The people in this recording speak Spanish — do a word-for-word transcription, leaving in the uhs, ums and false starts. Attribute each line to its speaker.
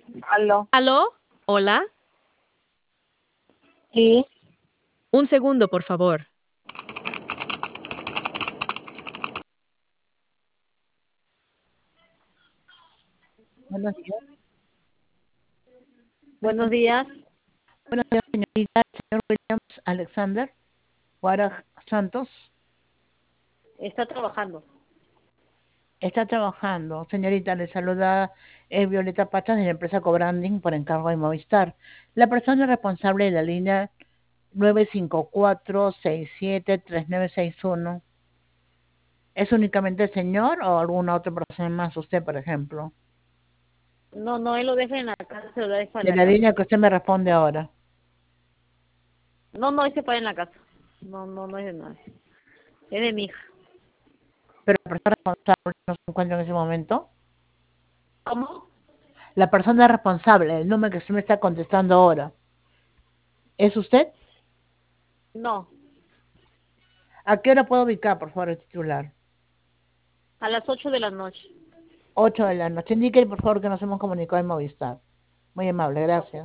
Speaker 1: Aló.
Speaker 2: ¿Aló? ¿Hola?
Speaker 1: Sí.
Speaker 2: Un segundo, por favor.
Speaker 3: Buenos días.
Speaker 1: Buenos días.
Speaker 3: Buenos días, señorita. El señor Williams Alexander Guara Santos
Speaker 1: Está trabajando.
Speaker 3: está trabajando. Señorita, le saluda eh, Violeta Pachas de la empresa Cobranding por encargo de Movistar. La persona responsable de la línea nueve cinco cuatro seis siete tres nueve seis uno. ¿Es únicamente el señor o alguna otra persona más? Usted, por ejemplo.
Speaker 1: No, no, él lo deja en la casa, se lo deja en
Speaker 3: De
Speaker 1: la
Speaker 3: la
Speaker 1: casa.
Speaker 3: línea que usted me responde ahora.
Speaker 1: No, no, él se para en la casa. No, no, no es de nadie. Es de mi hija.
Speaker 3: Pero la persona responsable no se encuentra en ese momento.
Speaker 1: ¿Cómo?
Speaker 3: La persona responsable, el número que usted me está contestando ahora, ¿es usted?
Speaker 1: No,
Speaker 3: ¿A qué hora puedo ubicar, por favor, el titular?
Speaker 1: a las ocho de la noche.
Speaker 3: Ocho de la noche. Indique, por favor, que nos hemos comunicado en Movistar. Muy amable, gracias.